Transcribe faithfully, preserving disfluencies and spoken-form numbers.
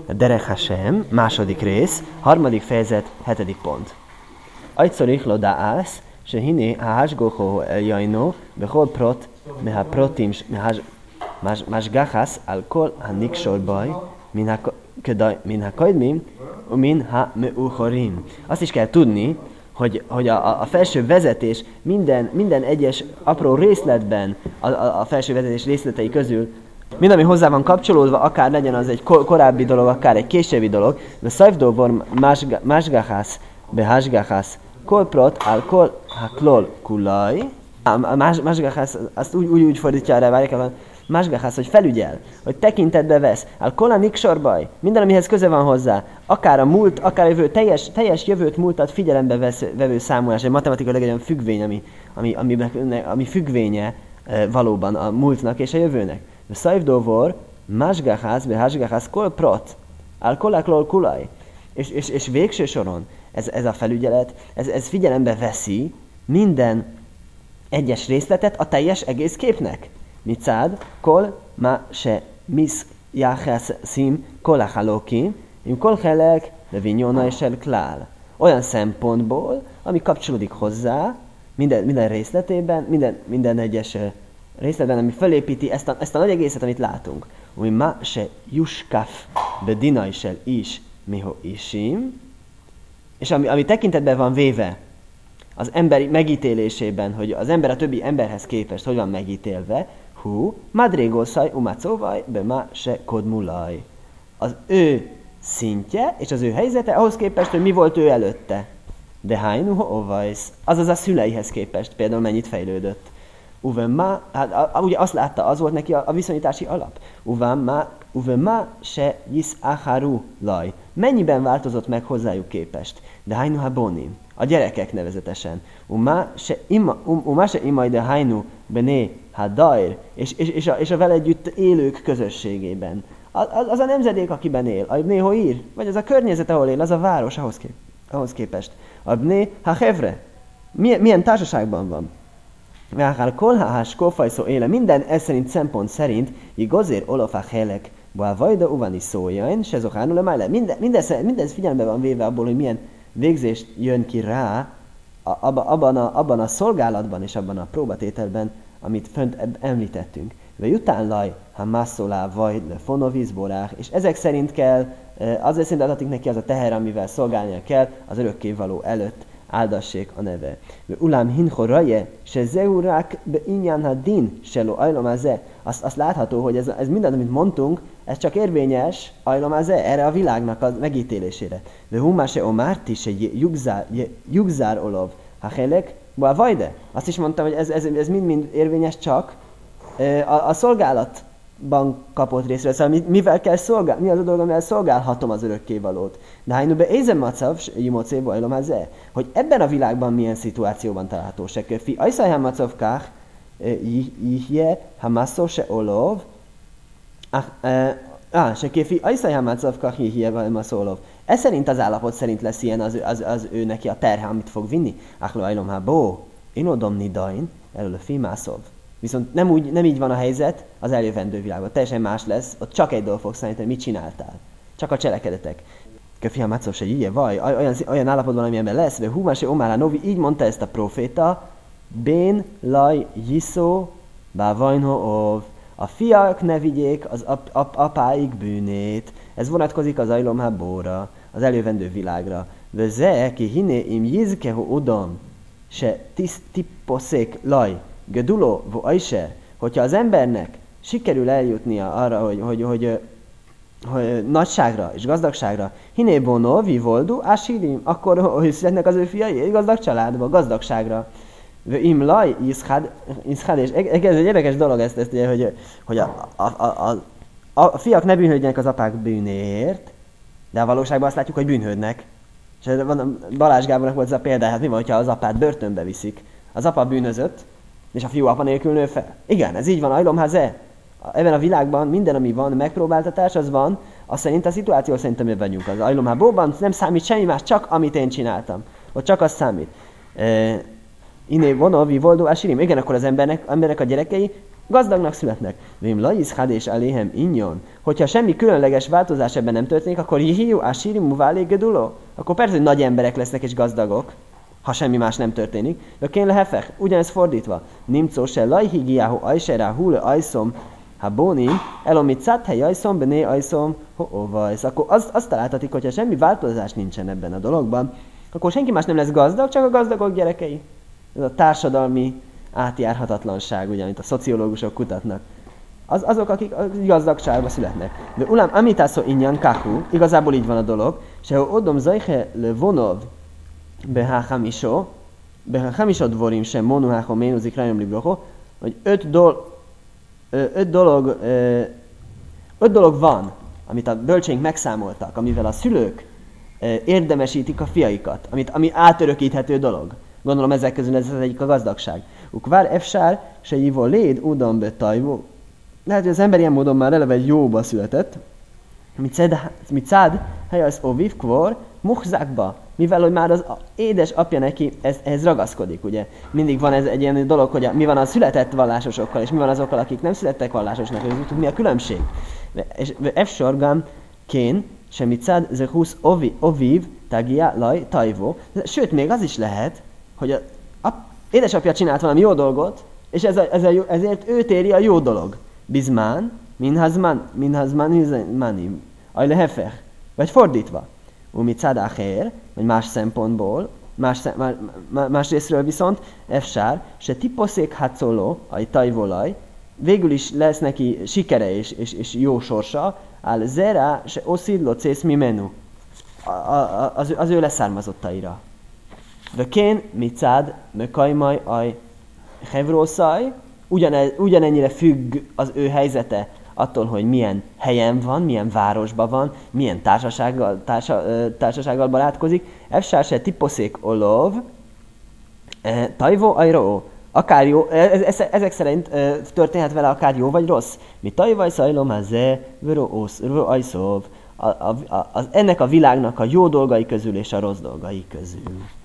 Derech Hashem, második rész, harmadik fejezet, hetedik pont. Ajtszor ichlo da'ász, se hiné ha hashgocho eljajno, behol prot, meha protim, mashgachasz, al kol ha niksor baj, min ha kajdmim, min ha meuchorim. Azt is kell tudni, hogy, hogy a, a felső vezetés minden, minden egyes apró részletben, a, a, a felső vezetés részletei közül, mind, ami hozzá van kapcsolódva, akár legyen az egy korábbi dolog, akár egy későbbi dolog, de szajvdóbor másgáhász, behásgáhász, kolprot, al kol, ha klol kulaj. A másgáhász, azt úgy, úgy, úgy fordítja erre, várják el, másgáhász, hogy felügyel, hogy tekintetbe vesz, al kol a niksorbaj, minden, amihez köze van hozzá, akár a múlt, akár a jövő, teljes, teljes jövőt, múltat figyelembe vesz, vevő számolás, egy matematikailag egy olyan függvény, ami, ami, ami, ami függvénye valóban a múltnak és a jövőnek. Szajvdóvor, másgáhász, behásgáhász, kol prot, al kolaklol kulaj. És, és, és végső soron ez, ez a felügyelet, ez, ez figyelembe veszi minden egyes részletet a teljes egész képnek. Micád, kol ma se mis jáhász szim kolachaloki, im kol helek, de vinyona és el klál. Olyan szempontból, ami kapcsolódik hozzá, minden, minden részletében, minden, minden egyes részletben, ami felépíti ezt a, ezt a nagy egészet, amit látunk. Umi ma se juskaf bedina is el is miho isim, és ami, ami tekintetben van véve az emberi megítélésében, hogy az ember a többi emberhez képest hogy van megítélve, hú, madrégószaj umacóvaj be ma se kodmulaj. Az ő szintje és az ő helyzete ahhoz képest, hogy mi volt ő előtte. De hájnu ovajsz, azaz a szüleihez képest például mennyit fejlődött. Uvema, hát ugye azt látta, az volt neki a, a viszonyítási alap. Uvema, uvema se yisz acharu laj. Mennyiben változott meg hozzájuk képest? De hájnu ha bonim. A gyerekek nevezetesen. Uma se ima, um, uma se imaj de hájnu bené ha dair. És, és, és, a, és a vele együtt élők közösségében. Az, az a nemzedék, akiben él. A bné ír, vagy az a környezet, ahol él, az a város ahhoz, kép, ahhoz képest. A bné ha hevre. Milyen, milyen társaságban van? Váhál kolhás kófajszó éle, minden ez szerint szempont szerint, igazér olofák helek, bár vajda uvani szójain, se zohánul a májle. Minden, minden, minden figyelembe van véve abból, hogy milyen végzést jön ki rá abba, abban, a, abban a szolgálatban és abban a próbatételben, amit fönt említettünk. Ve jután laj, ha mászolá vagy le fonovizborák, és ezek szerint kell, azért szerint adatik neki az a teher, amivel szolgálnia kell az örökkévaló előtt. Áldassék a neve. Ulám hincho raje, se zeurák be inyan ha din, se lo ajlomáze. Azt, azt látható, hogy ez, ez minden, amit mondtunk, ez csak érvényes ajlomáze, erre a világnak a megítélésére. De humá se omárti, se jugzár olov, ha helek, bár vajde. Azt is mondtam, hogy ez, ez, ez mind-mind érvényes csak a, a szolgálat kapott részről, szóval mivel kell szolgálni, mi az a dolog, amivel szolgálhatom az örökkévalót. De hájnu be ézen macav, jimocé vajlom hazé, hogy ebben a világban milyen szituációban található se köfi. Ajszajhán macavkák, jihje, ha masszó se olov, ah, se köfi, ajszajhán macavkák, jihje, masszó olov. Ez szerint az állapot szerint lesz ilyen az, az, az ő neki a terhe, amit fog vinni. Áhlo ajlom ha bó, inodom nidain, elől a fimászov. Viszont nem, úgy, nem így van a helyzet az eljövendő világban. Teljesen más lesz, ott csak egy dolog fog számítani, mit csináltál. Csak a cselekedetek. Köfi a macov se jíje, vaj, olyan, olyan állapotban, amilyenben lesz, de húmá se omára novi, így mondta ezt a proféta, bén laj jiszó bávajnho ov. A fiak ne vigyék az ap, ap, apáik bűnét. Ez vonatkozik az ajlomhá bóra, az eljövendő világra. De ze, ki hiné im jizkeho udom, se tipposzék laj. Geduló, vo ajse, hogyha az embernek sikerül eljutnia arra, hogy, hogy, hogy, hogy, hogy nagyságra és gazdagságra, hiné bono, vivoldu, ásirim, akkor hogy születnek az ő fiai egy gazdag családba, gazdagságra. Im laj, iszhád, iszhád, és ez egy érdekes dolog ezt, ezt hogy, hogy a, a, a, a, a fiak ne bűnhődjenek az apák bűnéért, de a valóságban azt látjuk, hogy bűnhődnek. És Balázs Gábornak volt ez a példája, hát mi van, hogyha az apát börtönbe viszik? Az apa bűnözött, és a fiú apa nélkül nő fel. Igen, ez így van, ajlomháze. Ebben a világban minden, ami van, megpróbáltatás, az van, az szerint a szituáció szerint, amiben vagyunk. Az ajlomhábóban nem számít semmi más, csak amit én csináltam. Ott csak az számít. Iné vonovi voldó ásirim. Igen, akkor az embernek, embernek a gyerekei gazdagnak születnek. Vém laiz és aléhem inyon. Hogyha semmi különleges változás ebben nem történik, akkor jihiu asirimu válé geduló. Akkor persze, hogy nagy emberek lesznek és gazdagok, ha semmi más nem történik. De kén lehefech, ugyanez fordítva. Nimcó se lajhigiáhu ajserá húle ajszom, ha bónim, elomit szátthely ajszom, bené ajszom, ho-ovajsz. Akkor azt, azt találtatik, hogyha semmi változás nincsen ebben a dologban, akkor senki más nem lesz gazdag, csak a gazdagok gyerekei. Ez a társadalmi átjárhatatlanság, ugye, amit a szociológusok kutatnak. Az, azok, akik a gazdagságba születnek. De ulam, amitászó inyan kahu, igazából így van a dolog, se ho odom zajhe le vonov behachamisó, behachamisó dvorim sem monuháho ménuzik rajom libroho, hogy öt, dol, öt, dolog, öt dolog van, amit a bölcsénk megszámoltak, amivel a szülők érdemesítik a fiaikat, amit, ami átörökíthető dolog. Gondolom ezek közül ez az egyik a gazdagság. Ukvár efsár se hívó léd udam betajvó. Lehet, hogy az ember ilyen módon már eleve egy jóba született. Mit szád, hely az oviv kvor, muhzákba. Mivel, hogy már az édes apja neki ez, ez ragaszkodik, ugye. Mindig van ez egy ilyen dolog, hogy a, mi van a született vallásosokkal, és mi van azokkal, akik nem születtek vallásosnak, és mi a különbség. És efsorgam kén, semmit szád, zehusz oviv, tagia, laj, tajvó. Sőt, még az is lehet, hogy a ap, édesapja csinált valami jó dolgot, és ez a, ez a jó, ezért őt éri a jó dolog. Bizmán, minhazman, minhazman, minhazmanim. Ajle hefech. Vagy fordítva. Umi cadáhér, vagy más szempontból, más, más, más részről viszont, efsár, se tiposzék hatszoló, aj tajvolaj, végül is lesz neki sikere és, és, és jó sorsa, áll zera, se oszidlo cész mi menu. Az, az ő leszármazottaira. Vökén, micád, mökajmaj, aj, hevrószaj, ugyanennyire függ az ő helyzete attól, hogy milyen helyen van, milyen városban van, milyen társasággal, társa, társasággal barátkozik. Efsár se tiposzék olov, tajvó ajró. Akár jó, ezek szerint történhet vele akár jó vagy rossz. Mi tajvaj szajlom a ze, vöró osz, vöró ajszov. Ennek a világnak a jó dolgai közül és a rossz dolgai közül.